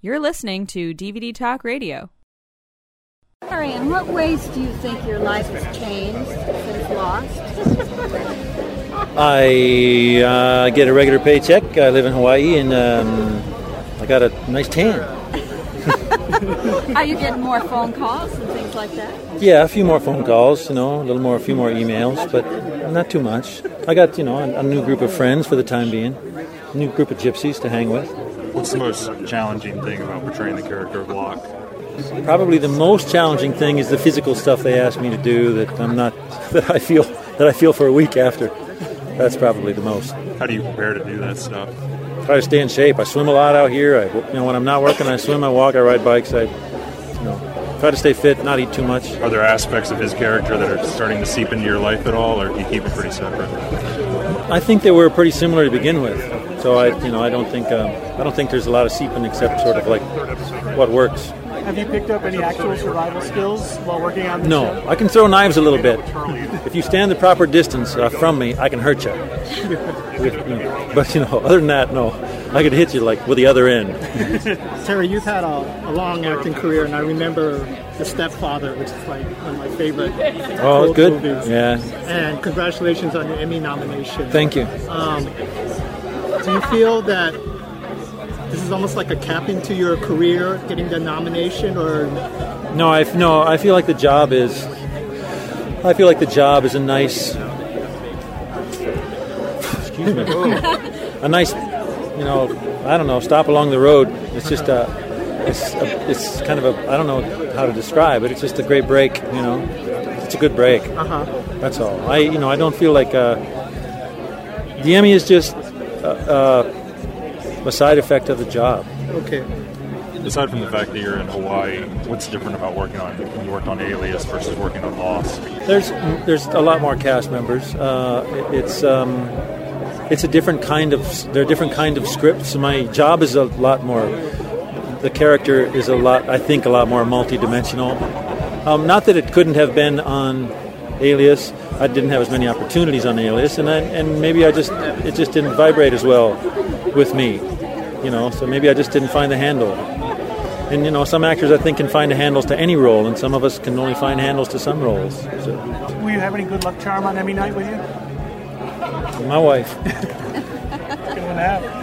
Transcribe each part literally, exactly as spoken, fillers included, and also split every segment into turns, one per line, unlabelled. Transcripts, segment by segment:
You're listening to D V D Talk Radio.
Harry, in what ways do you think your life has changed since Lost?
I uh, get a regular paycheck. I live in Hawaii, and um, I got a nice tan.
Are you getting more phone calls and things like that?
Yeah, a few more phone calls, you know, a little more, a few more emails, but not too much. I got, you know, a, a new group of friends for the time being, a new group of gypsies to hang with.
What's the most challenging thing about portraying the character of Locke?
Probably the most challenging thing is the physical stuff they ask me to do that I'm not, that I feel, that I feel for a week after. That's probably the most.
How do you prepare to do that stuff?
Try to stay in shape. I swim a lot out here. I, you know, when I'm not working, I swim, I walk, I ride bikes. I, you know, try to stay fit, not eat too much.
Are there aspects of his character that are starting to seep into your life at all, or do you keep it pretty separate?
I think they were pretty similar to begin with. So I, you know, I don't think, um, I don't think there's a lot of seeping except sort of like what works.
Have you picked up any actual survival skills while working on the
no,
show?
No, I can throw knives a little bit. If you stand the proper distance uh, from me, I can hurt you. With, you know, but, you know, other than that, no. I could hit you, like, with the other end.
Terry, you've had a, a long acting career, and I remember The Stepfather, which is, like, one of my favorite
oh, good.
movies.
Yeah.
And congratulations on your Emmy nomination.
Thank you.
Um, do you feel that this is almost like a capping to your career, getting the nomination, or
no? I no. I feel like the job is. I feel like the job is a nice. Excuse me. a nice, you know, I don't know. Stop along the road. It's just a. It's a, it's kind of a. I don't know how to describe it. It's just a great break. You know, it's a good break.
Uh huh.
That's all. I you know I don't feel like uh, the Emmy is just. Uh, uh, a side effect of the job.
Okay.
Aside from the fact that you're in Hawaii, what's different about working on when you worked on Alias versus working on Lost?
There's there's a lot more cast members. Uh, it's um, it's a different kind of they're different kind of scripts. My job is a lot more. The character is a lot. I think a lot more multidimensional. Um, not that it couldn't have been on Alias. I didn't have as many opportunities on Alias, and I, and maybe I just it just didn't vibrate as well with me, you know. So maybe I just didn't find the handle. And you know, some actors I think can find the handles to any role, and some of us can only find handles to some roles. So.
Will you have any good luck charm on Emmy night with you?
My wife.
Good one to have.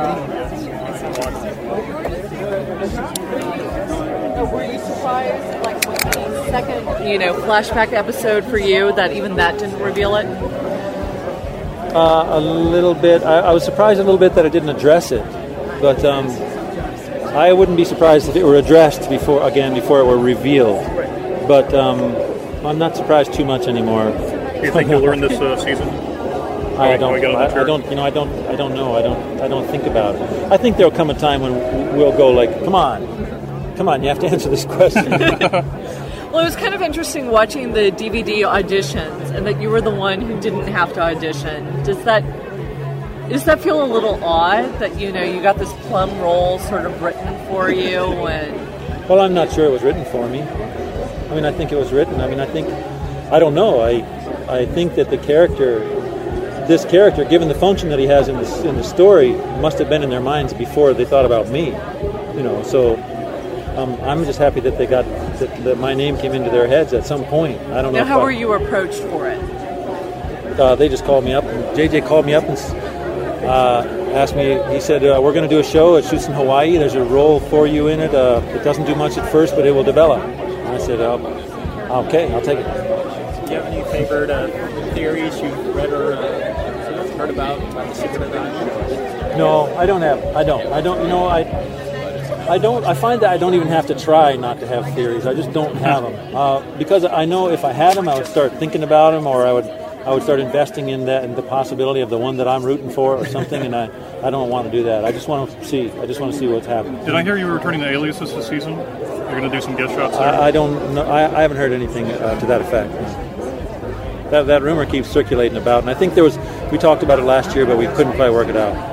Were you surprised, like, with the second, you know, flashback episode for you, that even that didn't reveal it?
Uh, a little bit. I, I was surprised a little bit that it didn't address it, but um, I wouldn't be surprised if it were addressed before, again, before it were revealed. But um, I'm not surprised too much anymore.
Do you think you'll learn this uh, season?
I don't. I, I don't. You know. I don't. I don't know. I don't. I don't think about it. I think there'll come a time when we'll go like, "Come on, come on! You have to answer this question."
Well, it was kind of interesting watching the D V D auditions, and that you were the one who didn't have to audition. Does that does that feel a little odd that, you know, you got this plum role sort of written for you? And
well, I'm not sure it was written for me. I mean, I think it was written. I mean, I think I don't know. I I think that the character, this character, given the function that he has in the in the story, must have been in their minds before they thought about me. You know, so. Um, I'm just happy that they got that, that my name came into their heads at some point. I don't know.
Now, how
I,
were you approached for it?
Uh, they just called me up. And J J called me up and uh, asked me. He said, uh, "We're going to do a show. It shoots in Hawaii. There's a role for you in it. Uh, it doesn't do much at first, but it will develop." And I said, oh, "Okay, I'll take it."
Do you have any favorite uh, theories you've read or uh, heard about about the Secret of the Island?
No, I don't have. I don't. I don't. You know, I. I don't. I find that I don't even have to try not to have theories. I just don't have them uh, because I know if I had them, I would start thinking about them, or I would, I would start investing in that, in the possibility of the one that I'm rooting for, or something. And I, I don't want to do that. I just want to see. I just want to see what's happening.
Did I hear you were returning to Aliases this season? You're going to do some guest shots there?
I, I don't. know. I, I haven't heard anything uh, to that effect. No. That that rumor keeps circulating about, and I think there was. We talked about it last year, but we couldn't quite work it out.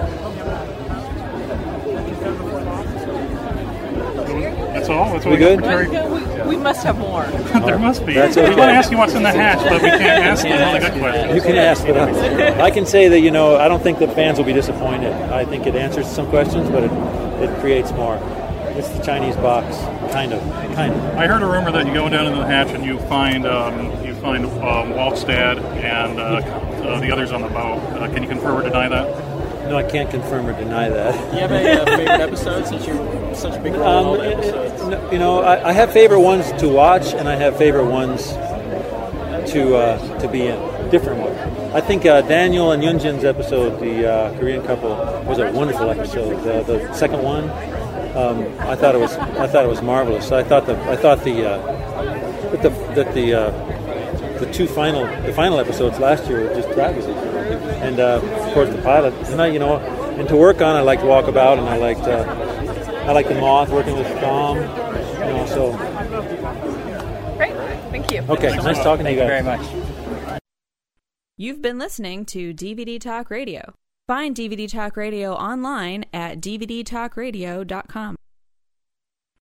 That's all? That's all
we good?
We, we must have more.
There must be.
That's
we
okay.
want to ask you what's in the hatch, but we can't ask the really good questions.
You can ask, but I, I can say that, you know, I don't think that fans will be disappointed. I think it answers some questions, but it, it creates more. it's the Chinese box, kind of, kind of.
I heard a rumor that you go down into the hatch and you find um, you find um, Waltstad and uh, uh, the others on the boat. Uh, can you confirm or deny that?
No, I can't confirm or deny that.
Do you have a uh, favorite episode since you're such a big role in all
Um,
the episodes?
it- you know, I, I have favorite ones to watch, and I have favorite ones to uh, to be in. Different ones. I think uh, Daniel and Yunjin's episode, the uh, Korean couple, was a wonderful episode. The, the second one, um, I thought it was I thought it was marvelous. I thought the I thought the uh, that the that the uh, the two final the final episodes last year were just travesty. And uh, of course the pilot. And I, you know, and to work on, I liked Walkabout, and I liked uh, I liked The Moth, working with Tom. You know, so
Great. Thank you.
okay, nice talking to you guys.
Very much.
You've been listening to D V D Talk Radio. Find D V D Talk Radio online at d v d talk radio dot com.